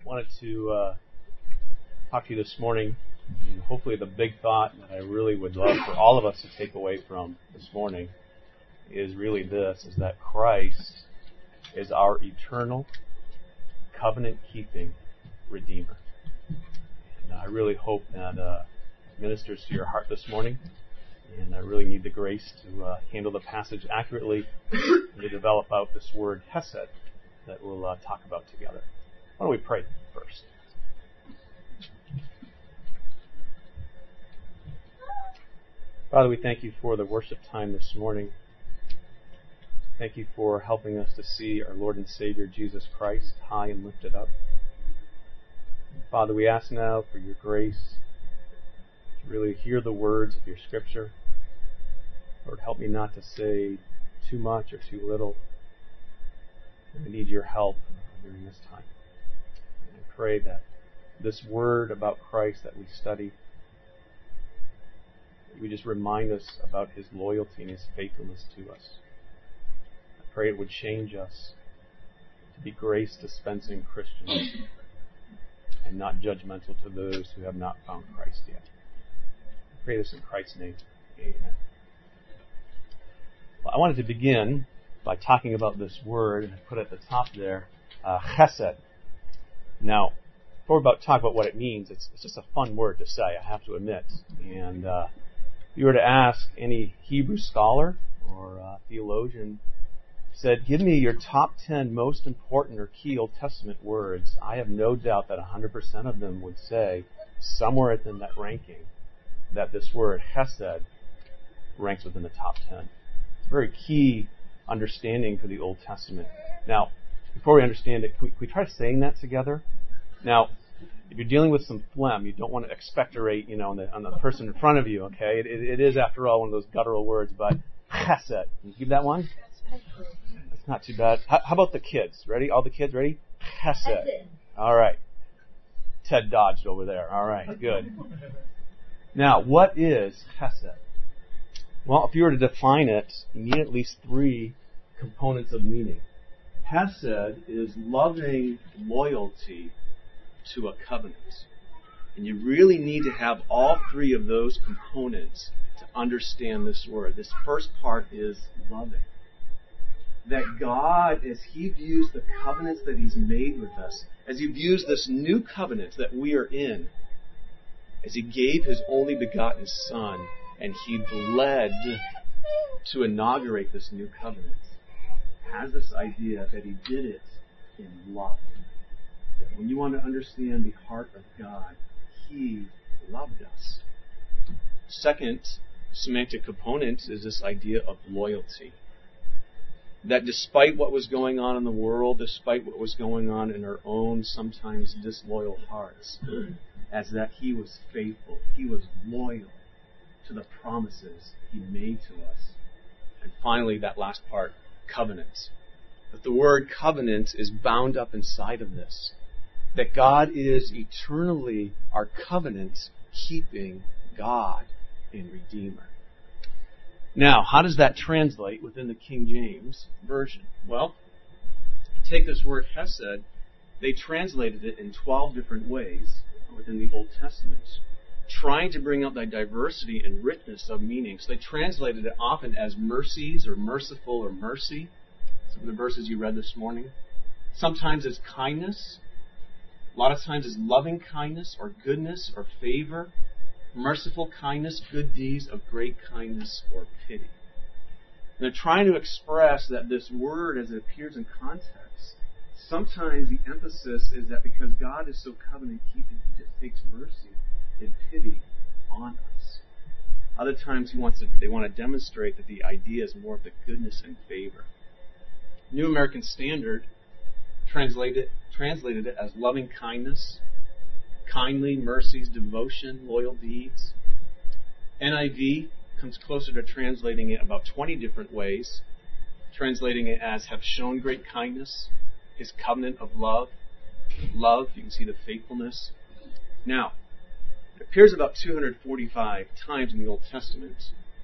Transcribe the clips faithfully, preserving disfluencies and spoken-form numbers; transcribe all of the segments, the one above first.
wanted to uh, talk to you this morning, and hopefully the big thought that I really would love for all of us to take away from this morning is really this, is that Christ is our eternal, covenant-keeping Redeemer. And I really hope that uh, ministers to your heart this morning, and I really need the grace to uh, handle the passage accurately and to develop out this word Hesed that we'll uh, talk about together. Why don't we pray first? Father, we thank you for the worship time this morning. Thank you for helping us to see our Lord and Savior Jesus Christ high and lifted up. Father, we ask now for your grace to really hear the words of your Scripture. Lord, help me not to say too much or too little. I need your help during this time. And I pray that this word about Christ that we study, we just remind us about his loyalty and his faithfulness to us. I pray it would change us to be grace-dispensing Christians and not judgmental to those who have not found Christ yet. I pray this in Christ's name. Amen. Well, I wanted to begin by talking about this word, and I put at the top there, uh, chesed. Now, before we about talk about what it means, it's, it's just a fun word to say, I have to admit. And uh, if you were to ask any Hebrew scholar or uh, theologian, said, give me your top ten most important or key Old Testament words, I have no doubt that one hundred percent of them would say, somewhere within that ranking, that this word chesed ranks within the top ten. It's a very key understanding for the Old Testament. Now, before we understand it, can we, can we try saying that together? Now, if you're dealing with some phlegm, you don't want to expectorate, you know, on the, on the person in front of you, okay? It, it, it is, after all, one of those guttural words, but chesed. Can you give that one? That's not too bad. How, how about the kids? Ready? All the kids ready? Chesed. All right. Ted dodged over there. All right, good. Now, what is chesed? Well, if you were to define it, you need at least three components of meaning. Hesed is loving loyalty to a covenant. And you really need to have all three of those components to understand this word. This first part is loving. That God, as he views the covenants that he's made with us, as he views this new covenant that we are in, as he gave his only begotten Son, and he bled to inaugurate this new covenant, has this idea that he did it in love. That when you want to understand the heart of God, he loved us. Second semantic component is this idea of loyalty. That despite what was going on in the world, despite what was going on in our own sometimes disloyal hearts, as that he was faithful, he was loyal to the promises he made to us. And finally, that last part, covenant. But the word covenant is bound up inside of this. That God is eternally our covenant-keeping God and Redeemer. Now, how does that translate within the King James Version? Well, take this word Hesed, they translated it in twelve different ways within the Old Testament, trying to bring out the diversity and richness of meanings. They translated it often as mercies or merciful or mercy, some of the verses you read this morning. Sometimes as kindness. A lot of times as loving kindness or goodness or favor. Merciful kindness, good deeds of great kindness or pity. And they're trying to express that this word, as it appears in context, sometimes the emphasis is that because God is so covenant-keeping, he just takes mercy and pity on us. Other times he wants to, they want to demonstrate that the idea is more of the goodness and favor. New American Standard translated, translated it as loving kindness, kindly, mercies, devotion, loyal deeds. N I V comes closer to translating it about twenty different ways, translating it as have shown great kindness, his covenant of love. Love, you can see the faithfulness. Now, it appears about two hundred forty-five times in the Old Testament.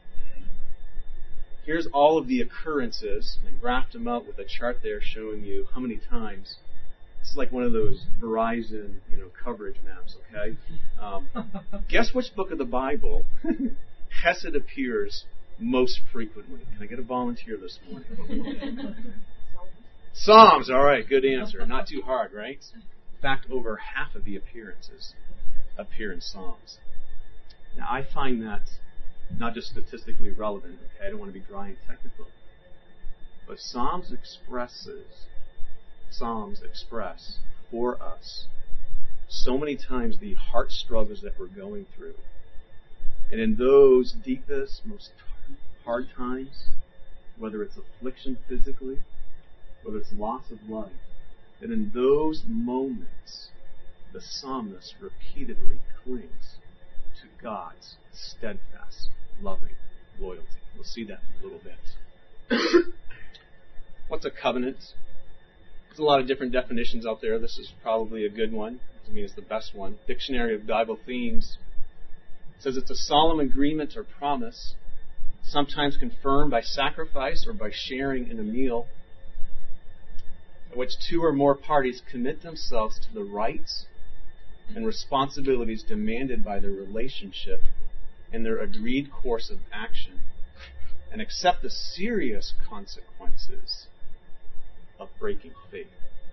Here's all of the occurrences, and I graphed them out with a chart there showing you how many times It's like one of those Verizon, you know, coverage maps, okay? Um, guess which book of the Bible Chesed appears most frequently? Can I get a volunteer this morning? Psalms, all right, good answer. Not too hard, right? In fact, over half of the appearances appear in Psalms. Now, I find that not just statistically relevant, okay? I don't want to be dry and technical. But Psalms expresses, Psalms express for us so many times the heart struggles that we're going through. And in those deepest, most hard times, whether it's affliction physically, whether it's loss of life, that in those moments, the psalmist repeatedly clings to God's steadfast, loving loyalty. We'll see that in a little bit. What's a covenant? There's a lot of different definitions out there. This is probably a good one. I mean, it's the best one. Dictionary of Bible Themes says it's a solemn agreement or promise, sometimes confirmed by sacrifice or by sharing in a meal, in which two or more parties commit themselves to the rights and responsibilities demanded by their relationship and their agreed course of action, and accept the serious consequences of breaking faith.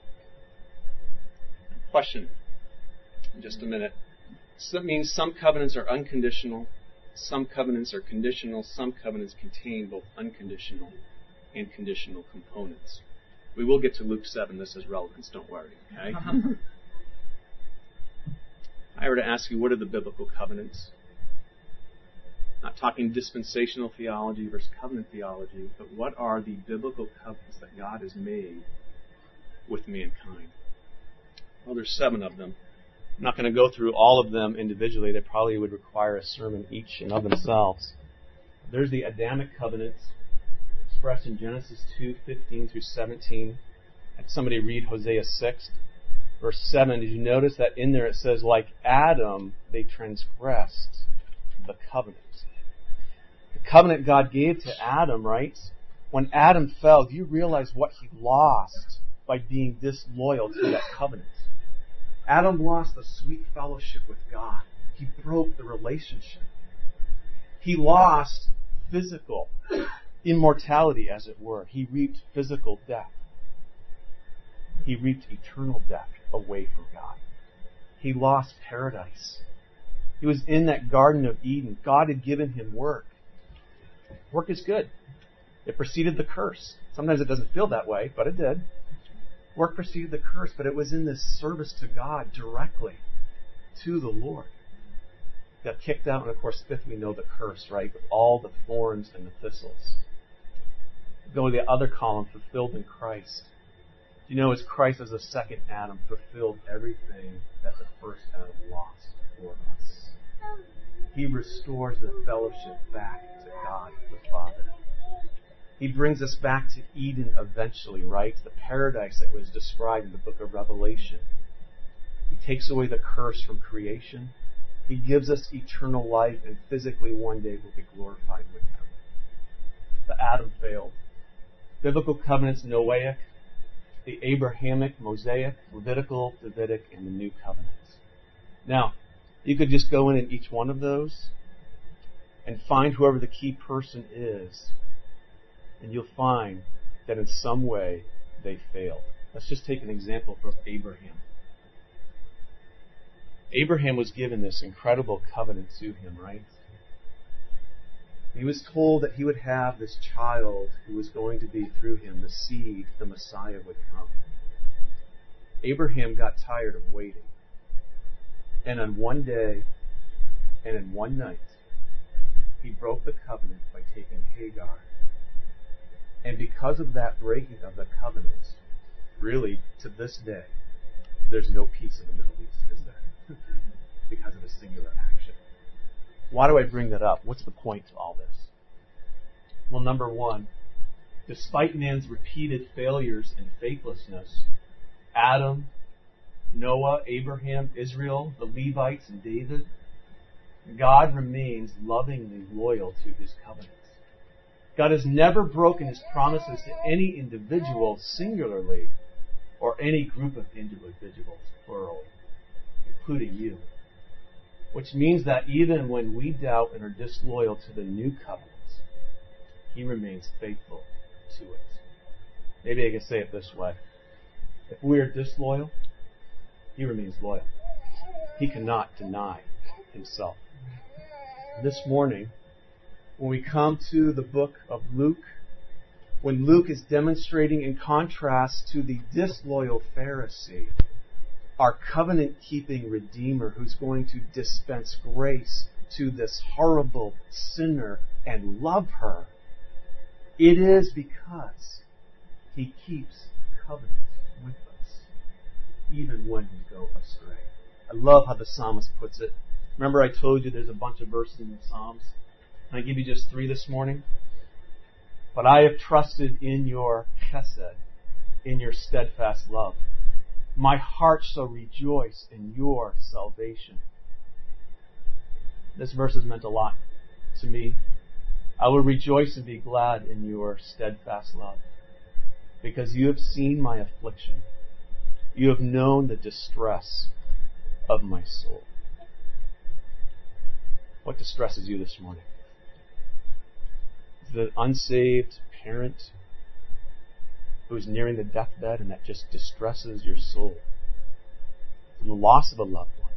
Question in just a minute. So that means some covenants are unconditional, some covenants are conditional, some covenants contain both unconditional and conditional components. We will get to Luke seven. This has relevance, don't worry. Okay? I were to ask you, what are the biblical covenants? Not talking dispensational theology versus covenant theology, but what are the biblical covenants that God has made with mankind? Well, there's seven of them. I'm not going to go through all of them individually. They probably would require a sermon each and of themselves. There's the Adamic covenants, expressed in Genesis two, fifteen through seventeen. Had somebody read Hosea six, verse seven. Did you notice that in there it says, like Adam, they transgressed the covenant. The covenant God gave to Adam, right? When Adam fell, do you realize what he lost by being disloyal to that covenant? Adam lost the sweet fellowship with God. He broke the relationship. He lost physical immortality, as it were. He reaped physical death. He reaped eternal death away from God. He lost paradise. He was in that Garden of Eden. God had given him work. Work is good. It preceded the curse. Sometimes it doesn't feel that way, but it did. Work preceded the curse, but it was in this service to God directly to the Lord. Got kicked out, and of course, fifth, we know the curse, right? With all the thorns and the thistles. Go to the other column, fulfilled in Christ. You know, as Christ as the second Adam fulfilled everything that the first Adam lost for us. He restores the fellowship back to God the Father. He brings us back to Eden eventually, right? The paradise that was described in the book of Revelation. He takes away the curse from creation. He gives us eternal life, and physically one day we'll be glorified with Him. The Adam failed. Biblical covenants, Noahic, the Abrahamic, Mosaic, Levitical, Davidic, and the New Covenants. Now, you could just go in in each one of those and find whoever the key person is, and you'll find that in some way they failed. Let's just take an example from Abraham. Abraham was given this incredible covenant to him, right? He was told that he would have this child who was going to be through him, the seed, the Messiah would come. Abraham got tired of waiting. And on one day, and in one night, he broke the covenant by taking Hagar. And because of that breaking of the covenant, really, to this day, there's no peace in the Middle East, is there? Because of a singular action. Why do I bring that up? What's the point to all this? Well, number one, despite man's repeated failures and faithlessness, Adam, Noah, Abraham, Israel, the Levites, and David, God remains lovingly loyal to His covenants. God has never broken His promises to any individual singularly, or any group of individuals, plural, including you. Which means that even when we doubt and are disloyal to the new covenant, He remains faithful to it. Maybe I can say it this way. If we are disloyal, He remains loyal. He cannot deny Himself. This morning, when we come to the book of Luke, when Luke is demonstrating in contrast to the disloyal Pharisee, our covenant-keeping Redeemer who's going to dispense grace to this horrible sinner and love her, it is because He keeps covenant with us, even when we go astray. I love how the psalmist puts it. Remember I told you there's a bunch of verses in the Psalms? Can I give you just three this morning? But I have trusted in your chesed, in your steadfast love. My heart shall rejoice in your salvation. This verse has meant a lot to me. I will rejoice and be glad in your steadfast love, because you have seen my affliction. You have known the distress of my soul. What distresses you this morning? Is it an unsaved parent who is nearing the deathbed and that just distresses your soul? Is it the loss of a loved one?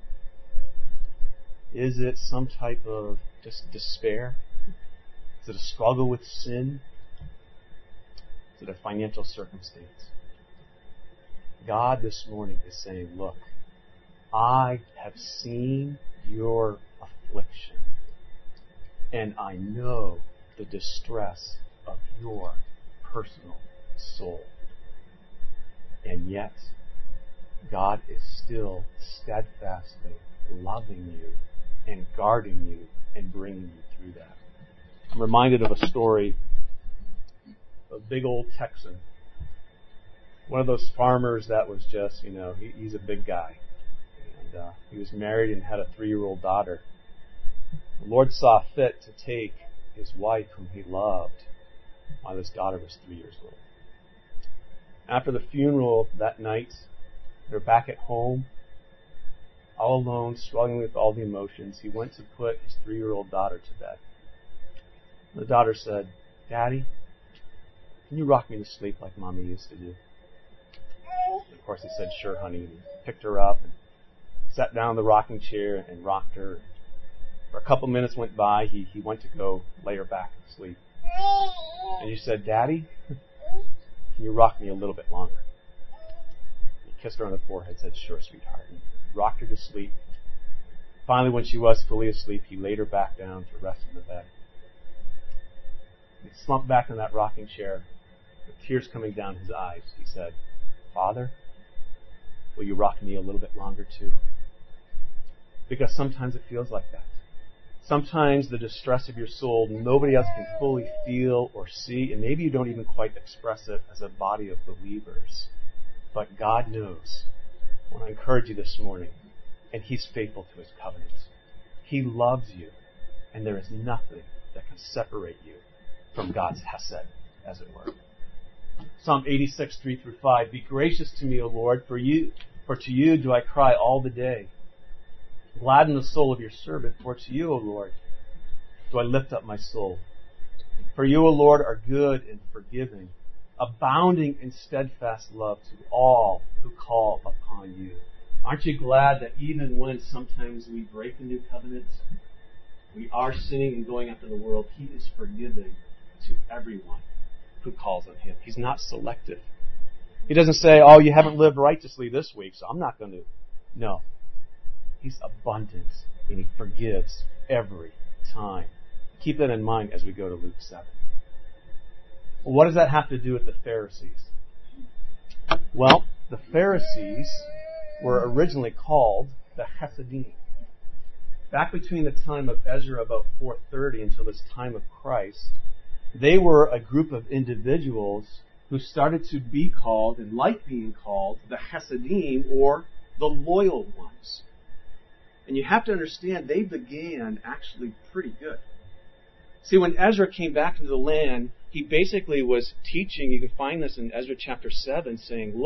Is it some type of just despair? Is it a struggle with sin? Is it a financial circumstance? God this morning is saying, look, I have seen your affliction, and I know the distress of your personal soul. And yet, God is still steadfastly loving you and guarding you and bringing you through that. I'm reminded of a story of a big old Texan. One of those farmers that was just, you know, he, he's a big guy. And uh, he was married and had a three-year-old daughter. The Lord saw fit to take his wife, whom he loved, while his daughter was three years old. After the funeral that night, they were back at home, all alone, struggling with all the emotions. He went to put his three-year-old daughter to bed. The daughter said, "Daddy, can you rock me to sleep like Mommy used to do?" And of course he said, "Sure, honey." And he picked her up and sat down in the rocking chair and rocked her. For a couple minutes went by. He, he went to go lay her back to sleep. And she said, "Daddy, can you rock me a little bit longer?" He kissed her on the forehead, said, "Sure, sweetheart." And rocked her to sleep. Finally, when she was fully asleep, he laid her back down to rest in the bed. He slumped back in that rocking chair, with tears coming down his eyes. He said, "Father, will you rock me a little bit longer too?" Because sometimes it feels like that. Sometimes the distress of your soul, nobody else can fully feel or see, and maybe you don't even quite express it as a body of believers. But God knows. I want to encourage you this morning, and He's faithful to His covenant. He loves you, and there is nothing that can separate you from God's hesed, as it were. Psalm eighty-six, three through five. "Be gracious to me, O Lord, for you, for to you do I cry all the day. Gladden the soul of your servant, for to you, O Lord, do I lift up my soul. For you, O Lord, are good and forgiving, abounding in steadfast love to all who call upon you." Aren't you glad that even when sometimes we break the new covenant, we are sinning and going after the world, He is forgiving to everyone who calls on Him. He's not selective. He doesn't say, "Oh, you haven't lived righteously this week, so I'm not going to." No. He's abundant, and He forgives every time. Keep that in mind as we go to Luke seven. Well, what does that have to do with the Pharisees? Well, the Pharisees were originally called the Hasidim. Back between the time of Ezra, about four thirty, until this time of Christ, they were a group of individuals who started to be called, and like being called, the Hasidim, or the loyal ones. And you have to understand, they began actually pretty good. See, when Ezra came back into the land, he basically was teaching, you can find this in Ezra chapter seven, saying, look,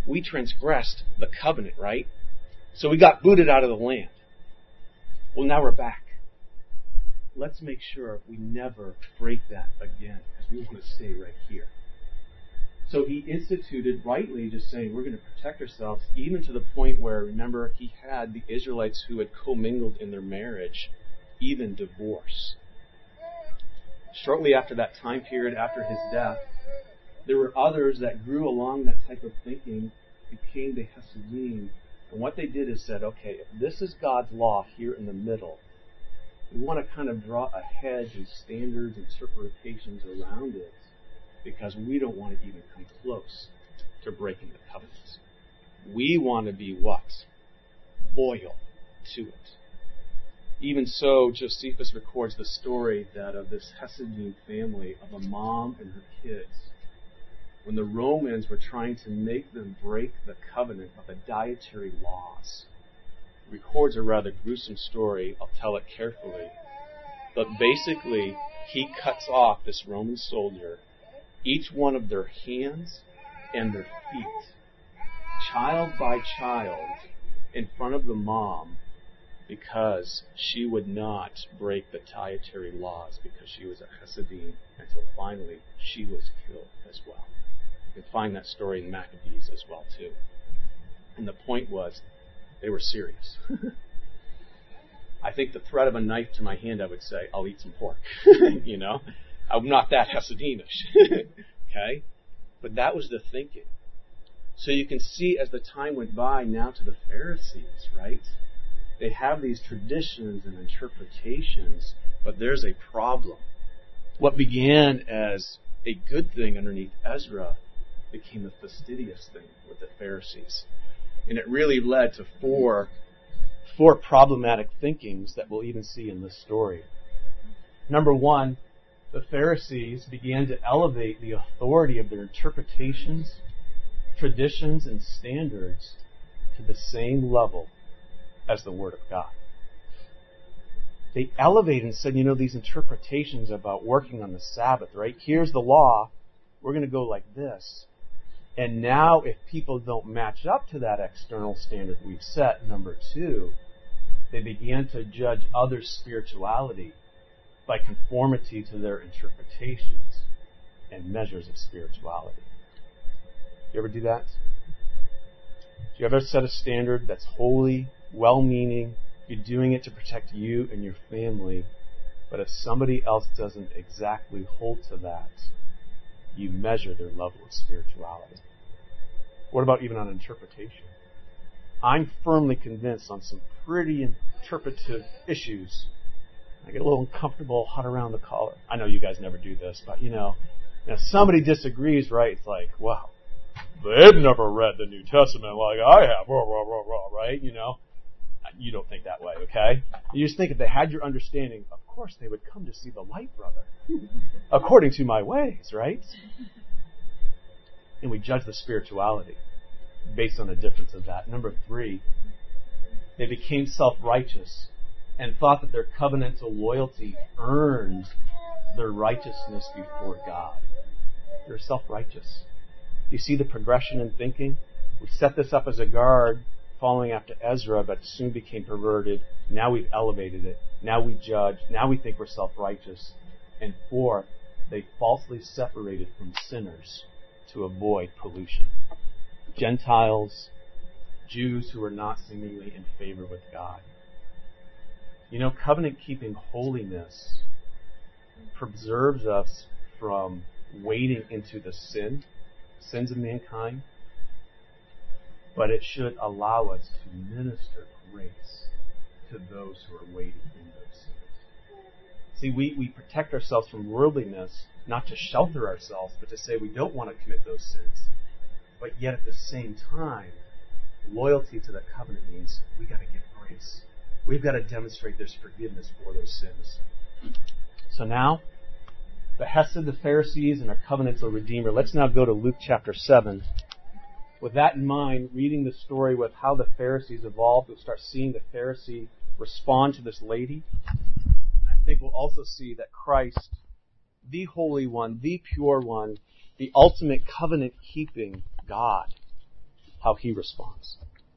we transgressed the covenant, right? So we got booted out of the land. Well, now we're back. Let's make sure we never break that again, because we want to stay right here. So he instituted, rightly, just saying we're going to protect ourselves, even to the point where, remember, he had the Israelites who had commingled in their marriage even divorce. Shortly after that time period, after his death, there were others that grew along that type of thinking, became the Hasidim. And what they did is said, okay, if this is God's law here in the middle, we want to kind of draw a hedge and standards and interpretations around it, because we don't want to even come close to breaking the covenants. We want to be what? Loyal to it. Even so, Josephus records the story that of this Hasidim family, of a mom and her kids, when the Romans were trying to make them break the covenant of the dietary laws. He records a rather gruesome story. I'll tell it carefully. But basically, he cuts off this Roman soldier, each one of their hands and their feet, child by child, in front of the mom, because she would not break the dietary laws, because she was a Hasidim, until finally she was killed as well. You can find that story in Maccabees as well, too. And the point was, they were serious. I think the threat of a knife to my hand, I would say, I'll eat some pork. You know? I'm not that Hasidimish. Okay? But that was the thinking. So you can see as the time went by now to the Pharisees, right? They have these traditions and interpretations, but there's a problem. What began as a good thing underneath Ezra became a fastidious thing with the Pharisees. And it really led to four, four problematic thinkings that we'll even see in this story. Number one, the Pharisees began to elevate the authority of their interpretations, traditions, and standards to the same level as the Word of God. They elevated and said, you know, these interpretations about working on the Sabbath, right? Here's the law. We're going to go like this. And now if people don't match up to that external standard we've set, number two, they began to judge others' spirituality by conformity to their interpretations and measures of spirituality. You ever do that? Do you ever set a standard that's holy, well-meaning, you're doing it to protect you and your family, but if somebody else doesn't exactly hold to that, you measure their level of spirituality? What about even on interpretation? I'm firmly convinced on some pretty interpretive issues, I get a little uncomfortable, hot around the collar. I know you guys never do this, but you know, if somebody disagrees, right, it's like, wow, they've never read the New Testament like I have, rah, rah, rah, rah, right? You know, you don't think that way, okay? You just think if they had your understanding, of course they would come to see the light, brother, according to my ways, right? And we judge the spirituality based on the difference of that. Number three, they became self-righteous and thought that their covenantal loyalty earned their righteousness before God. They're self-righteous. You see the progression in thinking? We set this up as a guard following after Ezra, but it soon became perverted. Now we've elevated it. Now we judge. Now we think we're self-righteous. And fourth, they falsely separated from sinners to avoid pollution. Gentiles, Jews who are not seemingly in favor with God. You know, covenant-keeping holiness preserves us from wading into the sin, sins of mankind, but it should allow us to minister grace to those who are wading in those sins. See, we, we protect ourselves from worldliness, not to shelter ourselves, but to say we don't want to commit those sins. But yet at the same time, loyalty to the covenant means we got to give grace. We've got to demonstrate there's forgiveness for those sins. So now, the Hesed, the Pharisees, and our covenantal Redeemer. Let's now go to Luke chapter seven. With that in mind, reading the story with how the Pharisees evolved, we'll start seeing the Pharisee respond to this lady. I think we'll also see that Christ, the Holy One, the Pure One, the ultimate covenant-keeping God, how he responds.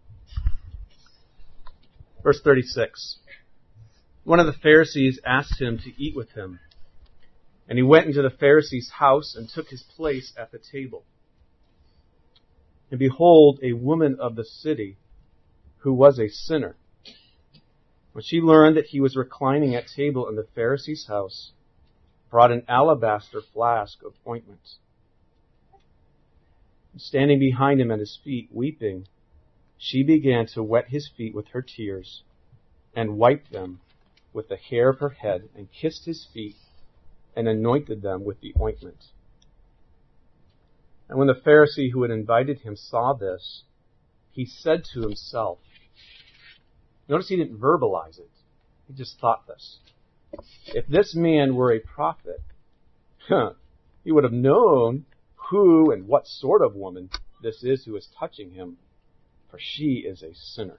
Verse thirty-six. One of the Pharisees asked him to eat with him. And he went into the Pharisee's house and took his place at the table. And behold, a woman of the city, who was a sinner, when she learned that he was reclining at table in the Pharisee's house, brought an alabaster flask of ointment. And standing behind him at his feet, weeping, she began to wet his feet with her tears, and wiped them with the hair of her head, and kissed his feet, and anointed them with the ointment. And when the Pharisee who had invited him saw this, he said to himself, notice he didn't verbalize it, he just thought this. If this man were a prophet, huh, he would have known who and what sort of woman this is who is touching him, for she is a sinner.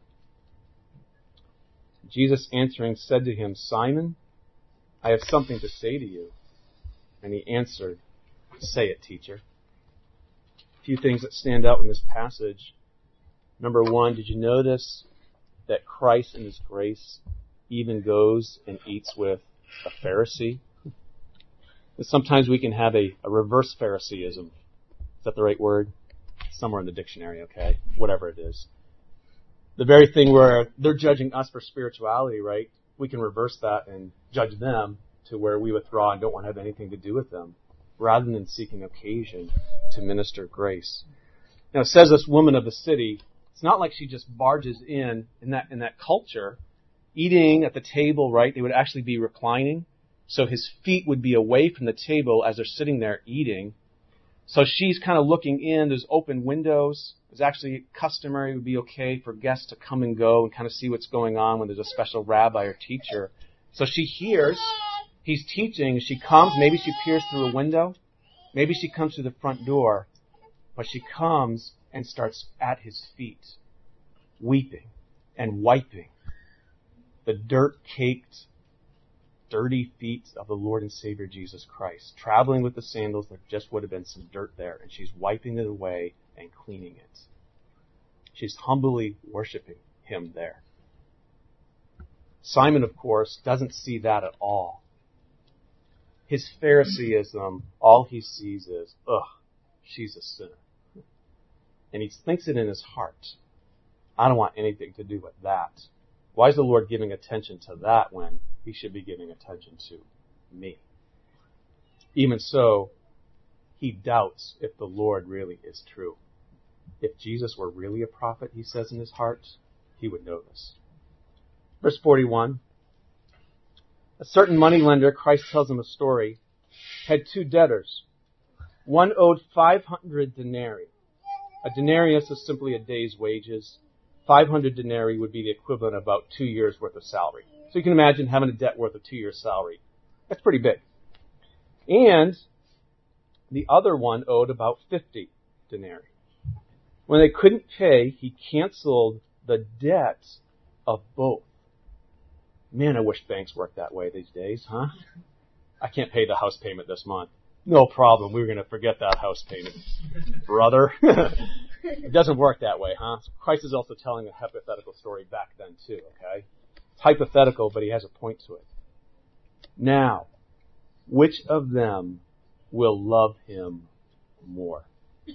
Jesus answering said to him, Simon, I have something to say to you. And he answered, say it, teacher. A few things that stand out in this passage. Number one, did you notice that Christ in his grace even goes and eats with a Pharisee? And sometimes we can have a, a reverse Phariseeism. Is that the right word? Somewhere in the dictionary, okay? Whatever it is. The very thing where they're judging us for spirituality, right? We can reverse that and judge them to where we withdraw and don't want to have anything to do with them, rather than seeking occasion to minister grace. Now it says this woman of the city, it's not like she just barges in, in that, in that culture, eating at the table, right? They would actually be reclining. So his feet would be away from the table as they're sitting there eating. So she's kind of looking in. There's open windows. It's actually customary, it would be okay for guests to come and go and kind of see what's going on when there's a special rabbi or teacher. So she hears he's teaching. She comes. Maybe she peers through a window. Maybe she comes through the front door. But she comes and starts at his feet, weeping and wiping the dirt-caked, dirty feet of the Lord and Savior Jesus Christ, traveling with the sandals. There just would have been some dirt there, and she's wiping it away and cleaning it. She's humbly worshiping him there. Simon, of course, doesn't see that at all. His Phariseeism, all he sees is, ugh, she's a sinner. And he thinks it in his heart. I don't want anything to do with that. Why is the Lord giving attention to that when he should be giving attention to me? Even so, he doubts if the Lord really is true. If Jesus were really a prophet, he says in his heart, he would know this. Verse forty-one. A certain moneylender, Christ tells him a story, had two debtors. One owed five hundred denarii. A denarius is simply a day's wages. five hundred denarii would be the equivalent of about two years' worth of salary. So you can imagine having a debt worth of two years' salary. That's pretty big. And the other one owed about fifty denarii. When they couldn't pay, he canceled the debt of both. Man, I wish banks worked that way these days, huh? I can't pay the house payment this month. No problem. We were going to forget that house payment, brother. It doesn't work that way, huh? Christ is also telling a hypothetical story back then too, okay? It's hypothetical, but he has a point to it. Now, which of them will love him more?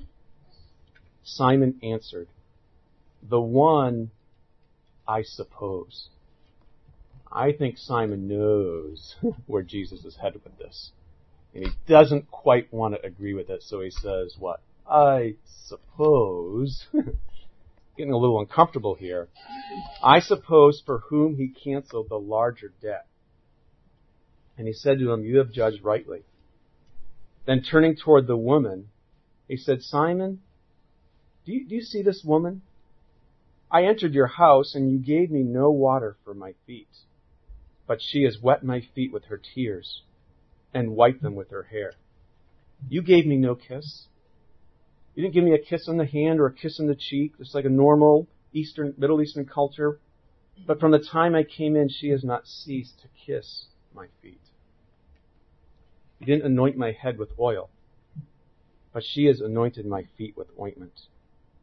Simon answered, the one, I suppose. I think Simon knows where Jesus is headed with this. And he doesn't quite want to agree with it, so he says, what? I suppose, getting a little uncomfortable here, I suppose for whom he canceled the larger debt. And he said to him, you have judged rightly. Then turning toward the woman, he said, Simon, do you, do you see this woman? I entered your house and you gave me no water for my feet, but she has wet my feet with her tears and wiped them with her hair. You gave me no kiss. You didn't give me a kiss on the hand or a kiss on the cheek, just like a normal Eastern, Middle Eastern culture. But from the time I came in, she has not ceased to kiss my feet. You didn't anoint my head with oil, but she has anointed my feet with ointment.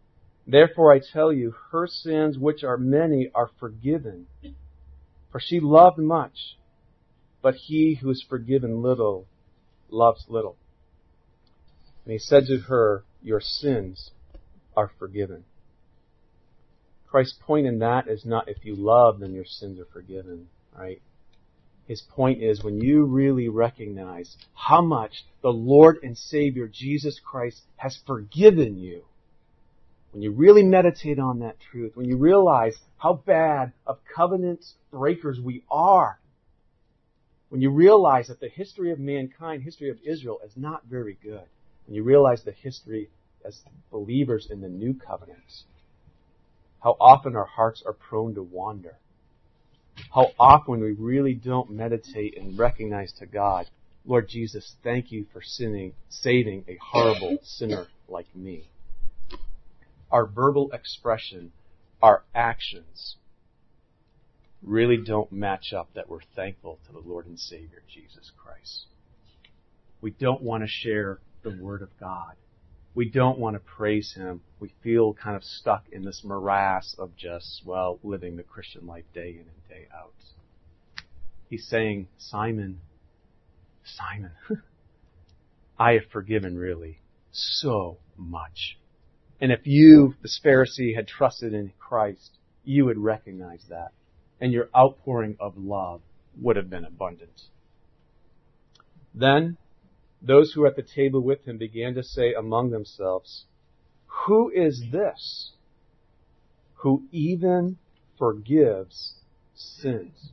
Therefore I tell you, her sins, which are many, are forgiven. For she loved much, but he who is forgiven little loves little. And he said to her, your sins are forgiven. Christ's point in that is not if you love, then your sins are forgiven, right? His point is when you really recognize how much the Lord and Savior Jesus Christ has forgiven you, when you really meditate on that truth, when you realize how bad of covenant breakers we are, when you realize that the history of mankind, history of Israel, is not very good, when you realize the history as believers in the new covenant, how often our hearts are prone to wander. How often we really don't meditate and recognize to God, Lord Jesus, thank you for sinning, saving a horrible sinner like me. Our verbal expression, our actions, really don't match up that we're thankful to the Lord and Savior, Jesus Christ. We don't want to share the Word of God. We don't want to praise Him. We feel kind of stuck in this morass of just, well, living the Christian life day in and day out. He's saying, Simon, Simon, I have forgiven really so much. And if you, this Pharisee, had trusted in Christ, you would recognize that. And your outpouring of love would have been abundant. Then, those who were at the table with him began to say among themselves, who is this who even forgives sins?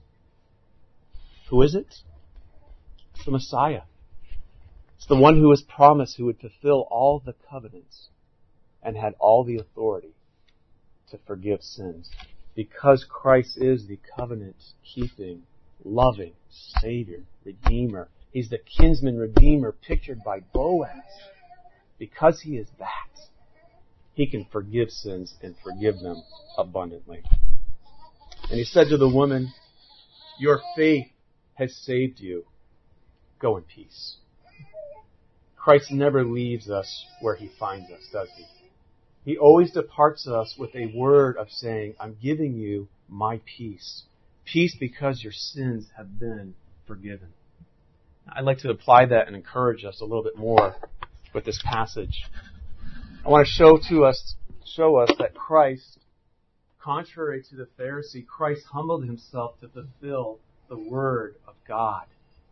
Who is it? It's the Messiah. It's the one who was promised who would fulfill all the covenants and had all the authority to forgive sins. Because Christ is the covenant-keeping, loving Savior, Redeemer. He's the kinsman Redeemer pictured by Boaz. Because He is that, He can forgive sins and forgive them abundantly. And He said to the woman, your faith has saved you. Go in peace. Christ never leaves us where He finds us, does He? He always departs us with a word of saying, I'm giving you my peace. Peace because your sins have been forgiven. I'd like to apply that and encourage us a little bit more with this passage. I want to show to us, show us that Christ, contrary to the Pharisee, Christ humbled Himself to fulfill the Word of God.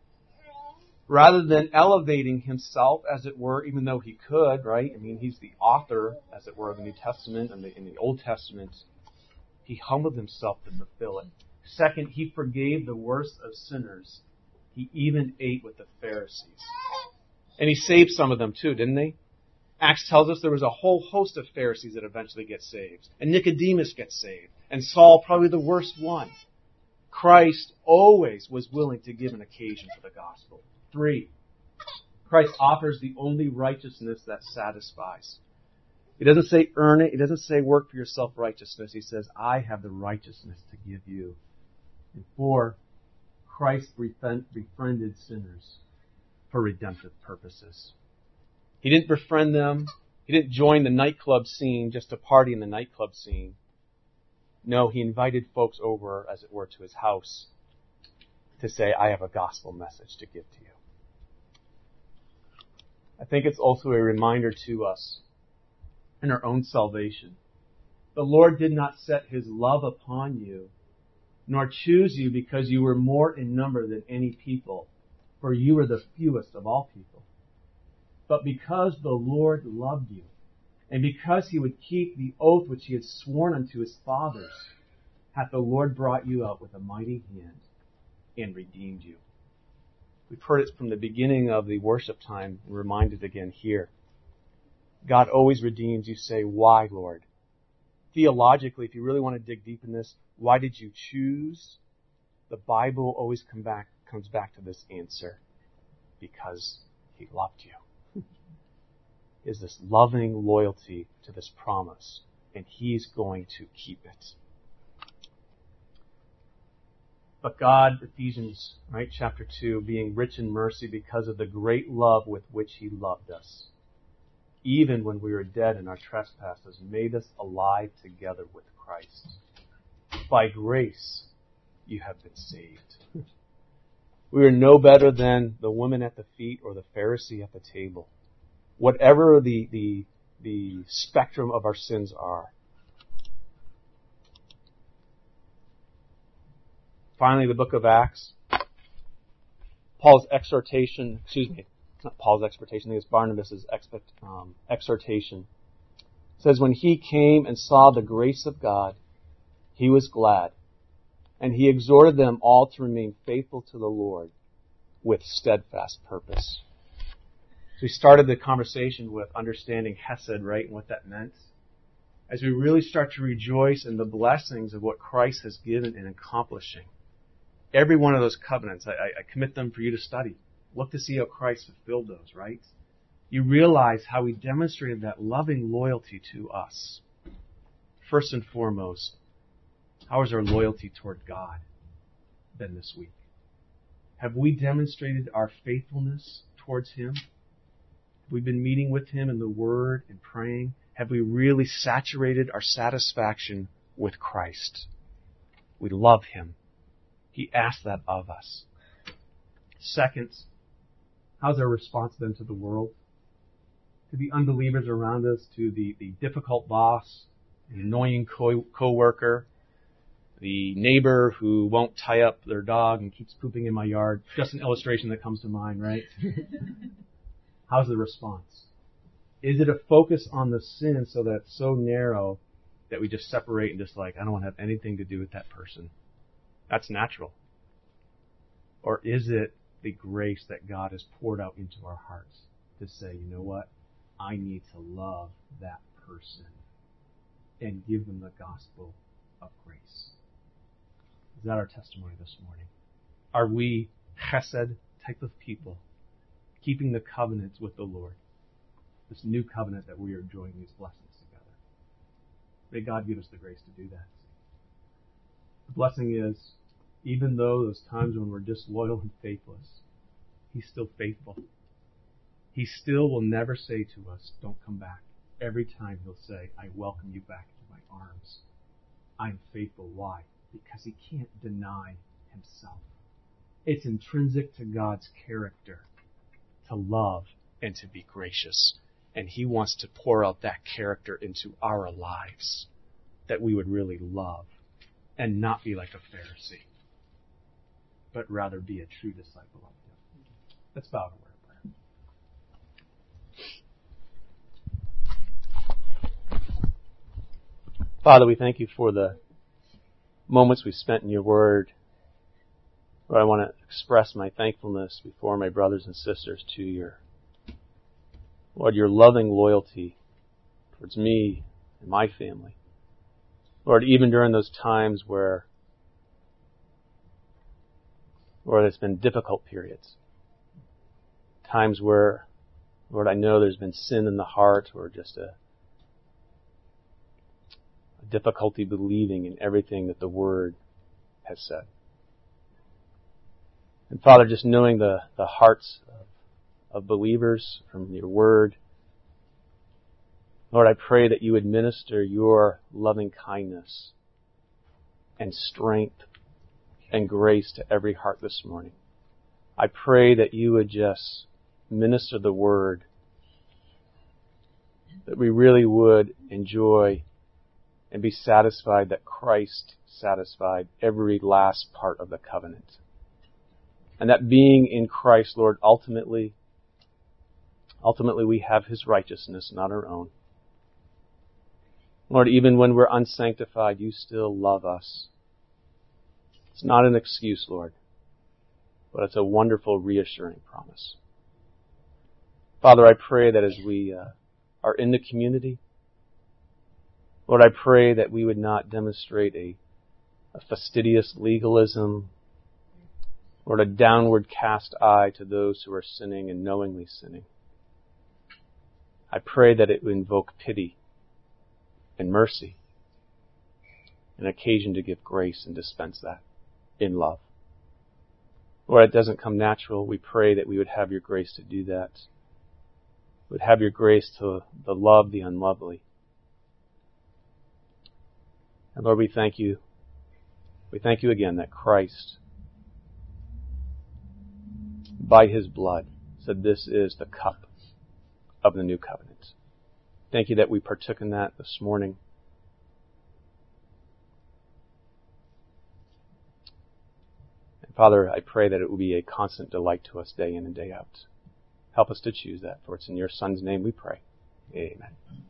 Rather than elevating Himself, as it were, even though He could, right? I mean, He's the author, as it were, of the New Testament and the, in the Old Testament. He humbled Himself to fulfill it. Second, He forgave the worst of sinners. He even ate with the Pharisees. And He saved some of them too, didn't He? Acts tells us there was a whole host of Pharisees that eventually get saved. And Nicodemus gets saved. And Saul, probably the worst one. Christ always was willing to give an occasion for the gospel. Three, Christ offers the only righteousness that satisfies. He doesn't say earn it. He doesn't say work for your self-righteousness. He says, I have the righteousness to give you. And four, Christ befriended sinners for redemptive purposes. He didn't befriend them. He didn't join the nightclub scene just to party in the nightclub scene. No, He invited folks over, as it were, to His house to say, I have a gospel message to give to you. I think it's also a reminder to us in our own salvation. The Lord did not set His love upon you, nor choose you because you were more in number than any people, for you were the fewest of all people. But because the Lord loved you, and because He would keep the oath which He had sworn unto His fathers, hath the Lord brought you out with a mighty hand and redeemed you. We've heard it from the beginning of the worship time, and reminded again here. God always redeems. You say, why, Lord? Theologically, if you really want to dig deep in this, why did you choose? The Bible always come back, comes back to this answer. Because He loved you. Is this loving loyalty to this promise, and He's going to keep it. But God, Ephesians, right, chapter two, being rich in mercy because of the great love with which He loved us. even when we were dead in our trespasses, made us alive together with Christ. By grace, you have been saved. We are no better than the woman at the feet or the Pharisee at the table. Whatever the, the, the spectrum of our sins are. Finally, the book of Acts. Paul's exhortation, excuse me, it's not Paul's exhortation, I think it's Barnabas' expect, um, exhortation. It says, when he came and saw the grace of God, he was glad, and he exhorted them all to remain faithful to the Lord with steadfast purpose. So we started the conversation with understanding Hesed, right, and what that meant. As we really start to rejoice in the blessings of what Christ has given and accomplishing. Every one of those covenants, I, I commit them for you to study. Look to see how Christ fulfilled those, right? You realize how he demonstrated that loving loyalty to us. First and foremost, how has our loyalty toward God been this week? Have we demonstrated our faithfulness towards him? Have we been meeting with him in the Word and praying? Have we really saturated our satisfaction with Christ? We love him. He asked that of us. Second, how's our response then to the world? To the unbelievers around us, to the, the difficult boss, the annoying co- co-worker, the neighbor who won't tie up their dog and keeps pooping in my yard. Just an illustration that comes to mind, right? How's the response? Is it a focus on the sin so that it's so narrow that we just separate and just like, I don't want to have anything to do with that person? That's natural. Or is it the grace that God has poured out into our hearts to say, you know what? I need to love that person and give them the gospel of grace. Is that our testimony this morning? Are we chesed type of people, keeping the covenants with the Lord? This new covenant that we are enjoying these blessings together. May God give us the grace to do that. The blessing is, even though those times when we're disloyal and faithless, he's still faithful. He still will never say to us, don't come back. Every time he'll say, I welcome you back into my arms. I'm faithful. Why? Because he can't deny himself. It's intrinsic to God's character to love and to be gracious. And he wants to pour out that character into our lives, that we would really love and not be like a Pharisee, but rather be a true disciple of him. Let's bow to word of prayer. Father, we thank you for the moments we spent in your word. Lord, I want to express my thankfulness before my brothers and sisters to your, Lord, your loving loyalty towards me and my family. Lord, even during those times where, Lord, it's been difficult periods. Times where, Lord, I know there's been sin in the heart or just a, a difficulty believing in everything that the Word has said. And Father, just knowing the, the hearts of, of believers from your Word, Lord, I pray that you would minister your loving kindness and strength and grace to every heart this morning. I pray that you would just minister the Word, that we really would enjoy and be satisfied that Christ satisfied every last part of the covenant. And that being in Christ, Lord, ultimately, ultimately we have his righteousness, not our own. Lord, even when we're unsanctified, you still love us. It's not an excuse, Lord, but it's a wonderful, reassuring promise. Father, I pray that as we uh, are in the community, Lord, I pray that we would not demonstrate a, a fastidious legalism, Lord, a downward cast eye to those who are sinning and knowingly sinning. I pray that it would invoke pity and mercy, an occasion to give grace and dispense that in love. Lord, it doesn't come natural. We pray that we would have your grace to do that. would have your grace to the love the unlovely. And Lord, we thank you. We thank you again that Christ, by his blood, said this is the cup of the new covenant. Thank you that we partook in that this morning. And Father, I pray that it will be a constant delight to us day in and day out. Help us to choose that, for it's in your Son's name we pray. Amen.